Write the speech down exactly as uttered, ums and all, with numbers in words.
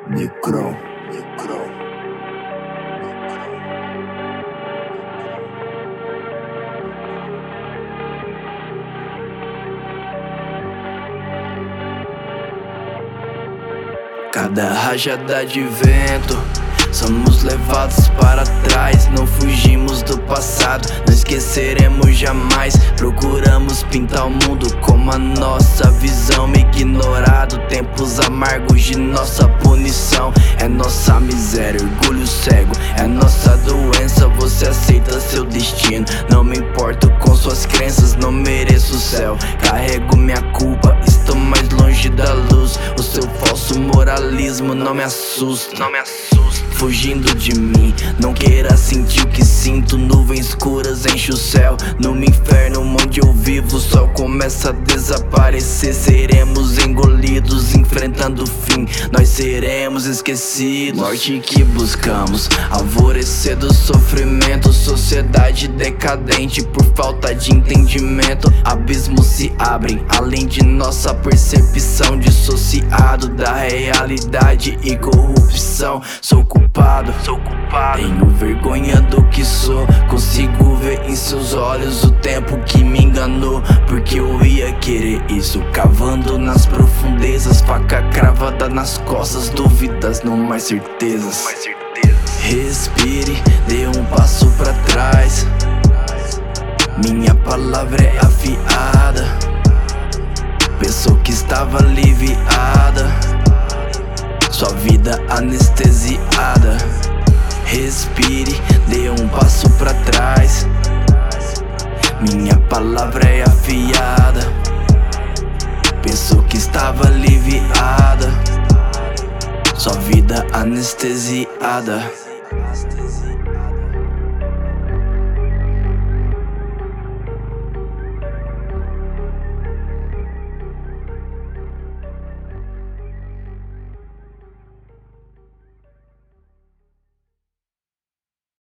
Necron, Necron. Cada rajada de vento, somos levados para trás. Não fugimos do passado, não esqueceremos jamais. Procuramos pintar o mundo como a nossa visão. Ignorado, tempos amargos de nossa punição. É nossa miséria, orgulho cego, é nossa doença. Você aceita seu destino, não me importo com suas crenças. Não mereço o céu, carrego minha culpa, estou mais longe da luz. O seu falso moralismo não me assusta, não me assusta. Fugindo de mim, não queira sentir o que sinto. Nuvens escuras enchem o céu. No inferno onde eu vivo, o sol começa a desaparecer. Seremos engolidos, enfrentando o fim. Nós seremos esquecidos. Morte que buscamos, alvorecer do sofrimento. Sociedade decadente por falta de entendimento. Abismos se abrem, além de nossa percepção. Dissociado da realidade e corrupção. Sou culpado, sou culpado. Tenho vergonha do que sou. Consigo ver em seus olhos o tempo que me enganou. Porque eu ia querer isso. Cavando nas profundezas, faca cravada nas costas. Dúvidas, não mais certezas. Respire, dê um passo pra trás. Minha palavra é afiada. Pensou que estava aliviada, sua vida anestesiada. Respire, dê um passo pra trás. Minha palavra é afiada. Pensou que estava aliviada, sua vida anestesiada.